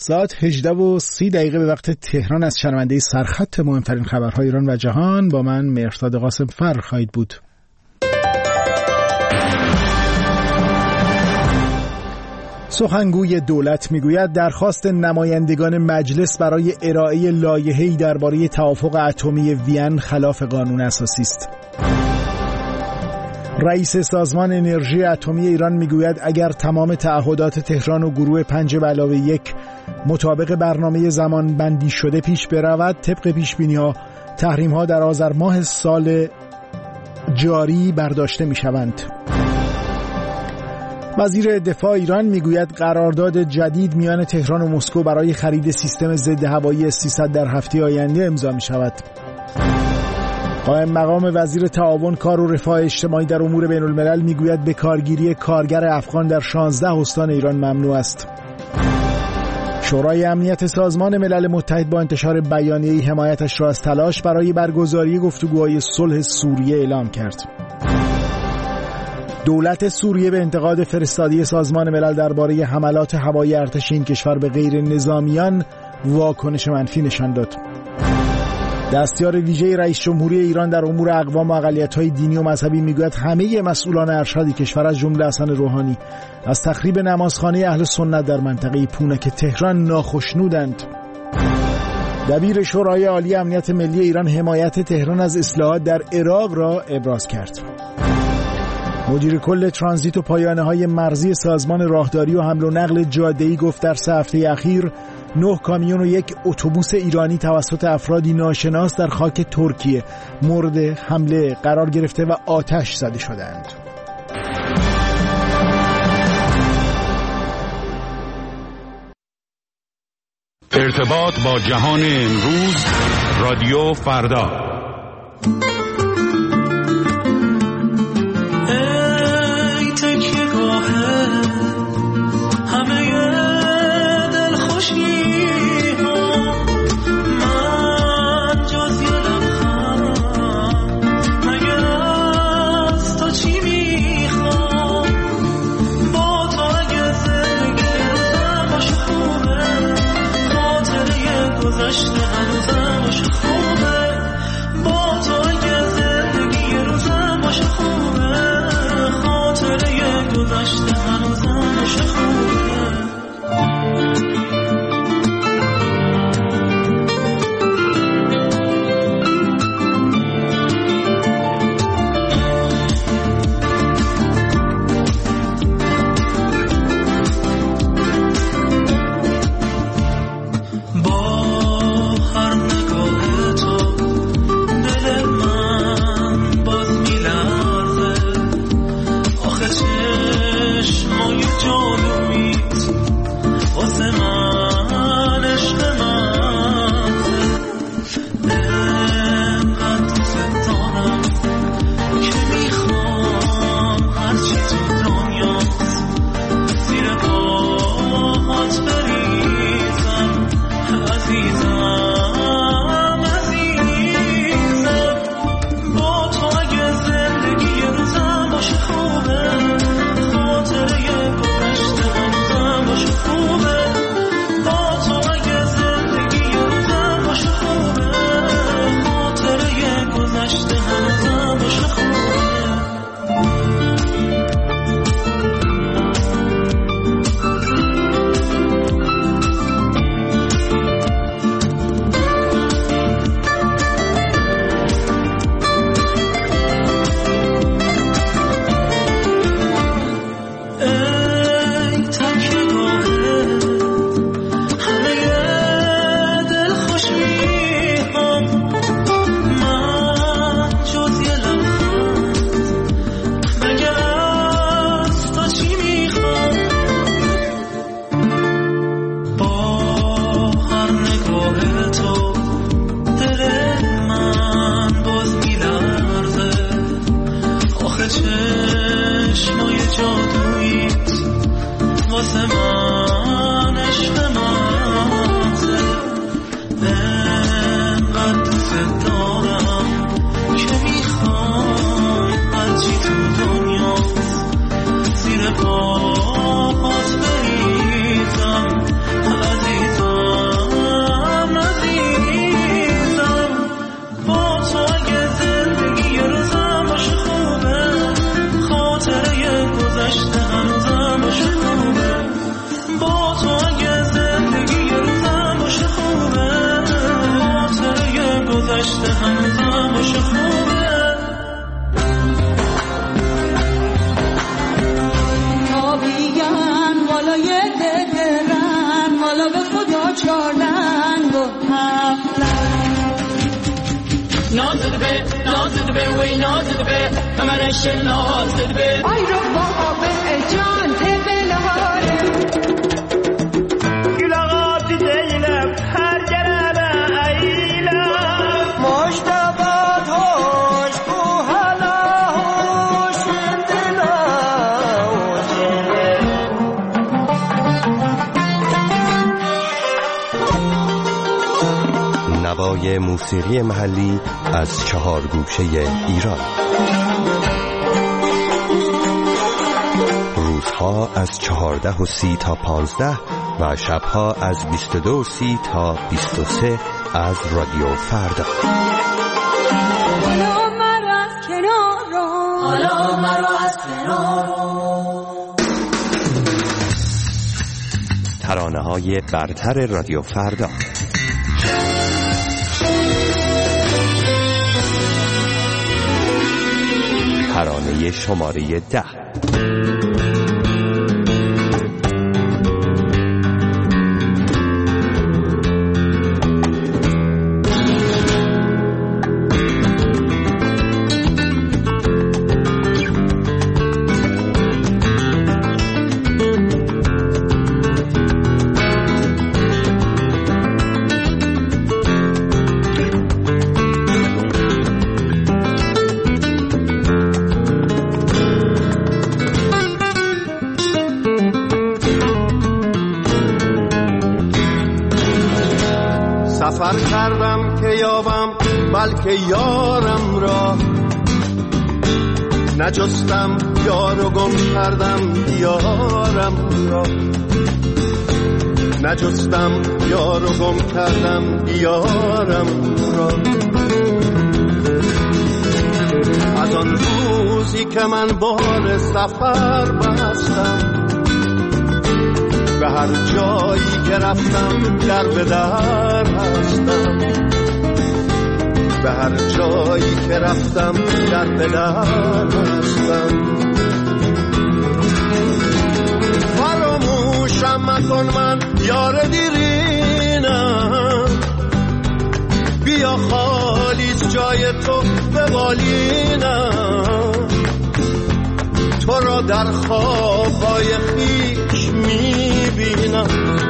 ساعت 18:30 به وقت تهران از شنونده سرخط مهمترین خبرهای ایران و جهان با من مهرداد قاسم فر خواهید بود. سخنگوی دولت میگوید درخواست نمایندگان مجلس برای ارائه لایحه‌ای درباره توافق اتمی وین خلاف قانون اساسی است. رئیس سازمان انرژی اتمی ایران میگوید اگر تمام تعهدات تهران و گروه 5+1 مطابق برنامه زمان بندی شده پیش برود، طبق پیشبینی‌ها تحریم‌ها در آذر ماه سال جاری برداشته می‌شوند. وزیر دفاع ایران میگوید قرارداد جدید میان تهران و مسکو برای خرید سیستم ضد هوایی S-300 در هفته آینده امضا می‌شود. قائم مقام وزیر تعاون کار و رفاه اجتماعی در امور بین الملل میگوید به کارگیری کارگر افغان در 16 استان ایران ممنوع است. شورای امنیت سازمان ملل متحد با انتشار بیانیه‌ای حمایتش را از تلاش برای برگزاری گفتگوهای صلح سوریه اعلام کرد. دولت سوریه به انتقاد فرستادی سازمان ملل درباره حملات هوایی ارتش این کشور به غیر نظامیان واکنش منفی نشان داد. دستیار ویژه رئیس جمهوری ایران در امور اقوام و اقلیت‌های دینی و مذهبی میگوید همه مسئولان ارشد کشور از جمله حسن روحانی از تخریب نمازخانه اهل سنت در منطقه پونک تهران ناخشنودند. دبیر شورای عالی امنیت ملی ایران حمایت تهران از اصلاحات در عراق را ابراز کرد. مدیر کل ترانزیت و پایانه‌های مرزی سازمان راهداری و حمل و نقل جاده‌ای گفت در 3 هفته اخیر 9 کامیون و 1 اتوبوس ایرانی توسط افرادی ناشناس در خاک ترکیه مورد حمله قرار گرفته و آتش زده شدند. ارتباط با جهان امروز، رادیو فردا. هنوزم خوبه با تو با تو اگه زندگی روزم باشه خوبه، خاطره گذشته هنوزم باشه خوبه. تا بیگن بالای دلرن والا به خدا چارلنگ و نازد به وی نازد به همانش نازد به آی رو بابا به جان تبل هاره گلغات دیلم هر گرم ایلم مشتبات هوش بو حالا هوش دلا نوای موسیقی محلی از 4 گوشه ایران. روزها از 14:30 تا 15 و شبها از 22:30 تا 23 از رادیو فردا. حالا مرا از کنار رو، حالا مرا از کنار رو. ترانه‌های برتر رادیو فردا. ترانه شماره 10. سفر کردم که یابم بلکه یارم را، نجستم یار و گم کردم دیارم را، نجستم یار و گم کردم دیارم را. از آن روزی که من بال سفر بستم، به هر جایی که رفتم در به در هستم، به هر جایی که رفتم در به در هستم. فراموشم مکن من یار دیرینم، بیا خالیست جای تو به بالینم، تو را در خوابهای خویش میبینم.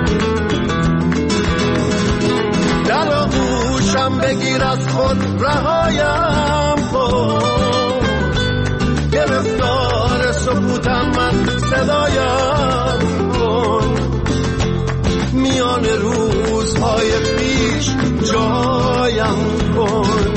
در آغوشم بگیر از خود رهایم کن، گرفتار سکوتم من صدایم کن، میان روزهای پیش جایم کن.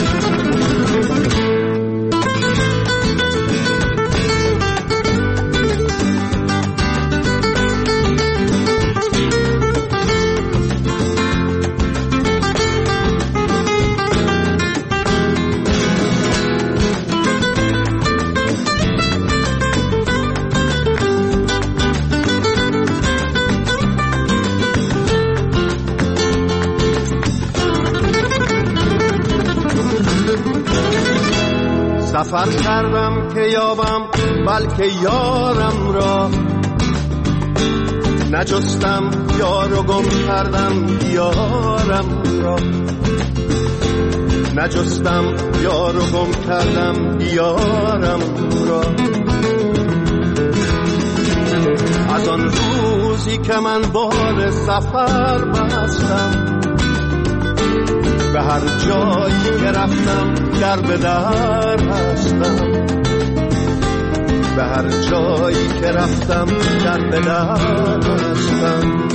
سفر کردم که یابم بلکه یارم را، نجستم یار و گم کردم دیارم را، نجستم یار و گم کردم دیارم را. از آن روزی که من بال سفر بستم، به هر جایی که رفتم در به در هستم، به هر جایی که رفتم در به در هستم.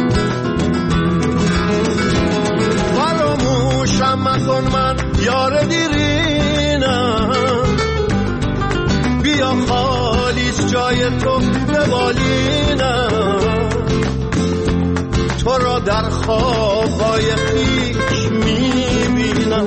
فراموشم مکن من یار دیرینم، بیا خالیست جای تو به بالینم، تو را در خوابهای خویش میبینم.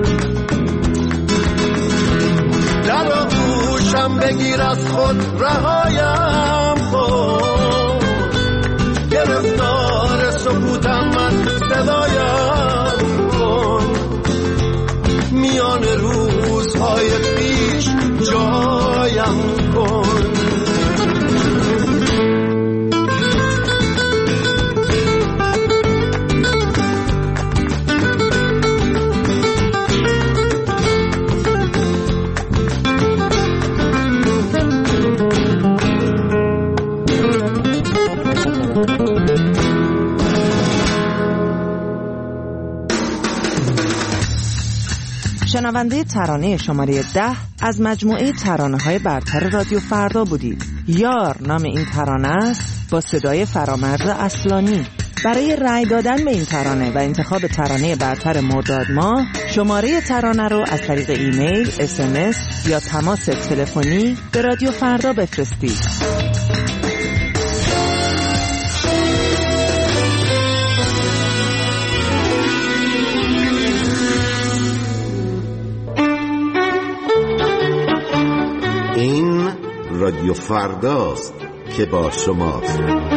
در آغوشم بگیر از خود رهایم کن، گرفت دار سکوتم من صدایم کن، میان روزهای پیش جایم کن. شنونده ترانه شماره 10 از مجموعه ترانه‌های برتر رادیو فردا بودید. یار نام این ترانه است با صدای فرامرز اصلانی. برای رأی دادن به این ترانه و انتخاب ترانه برتر مرداد ماه شماره ترانه رو از طریق ایمیل، SMS یا تماس تلفنی به رادیو فردا بفرستید. این رادیو فرداست که با شماست.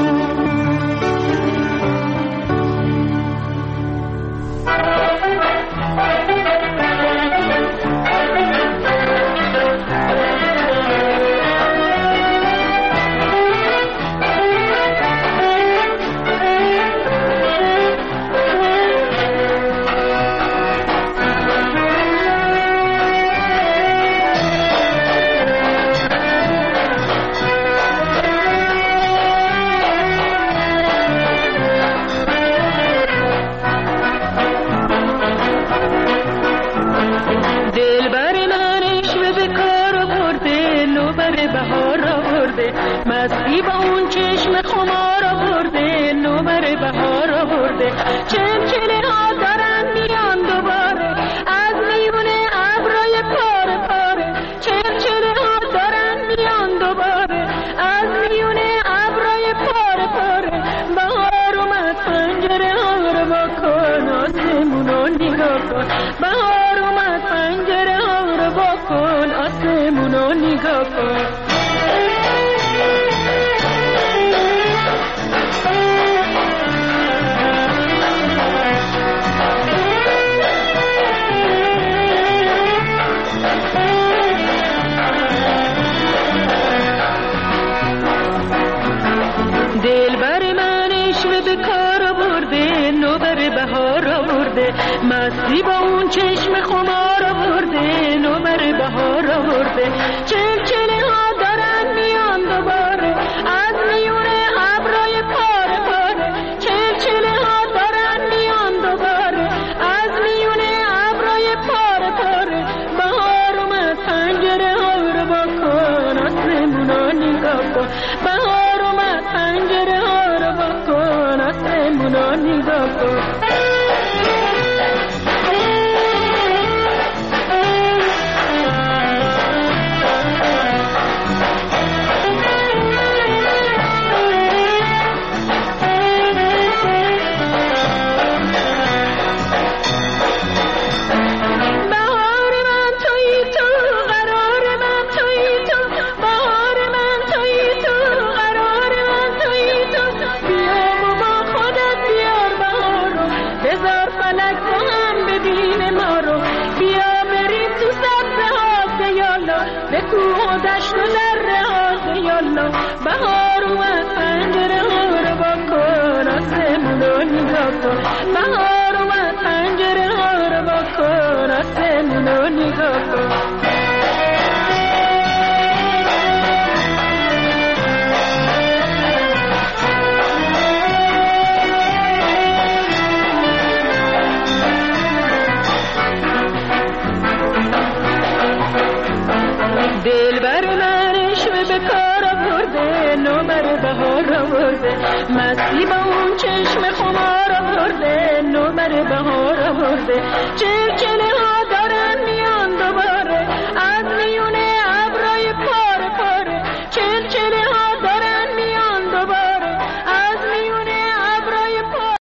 مستی با اون چشم خمار آورده، نوبر بهار آورده، چلچله ها دارن میان دوباره از میون ابرای پاره پاره، چلچله ها دارن میان دوباره از میون ابرای پاره پاره. بهار اومد پنجره ها رو بکن، آسمونا نگاه کن. بهار اومد پنجره ها رو بکن، آسمونا نگاه کن. بهار اومد پنجره ها رو بکن، آسمونا نگاه کن. بهار اومد پنجره ها رو بکن، آسمونا نگاه کن. دلبر من عشق به کار آورده، نوبر بهار آورده، مستی با اون چشم خمار آورده، نوبر بهار آورده.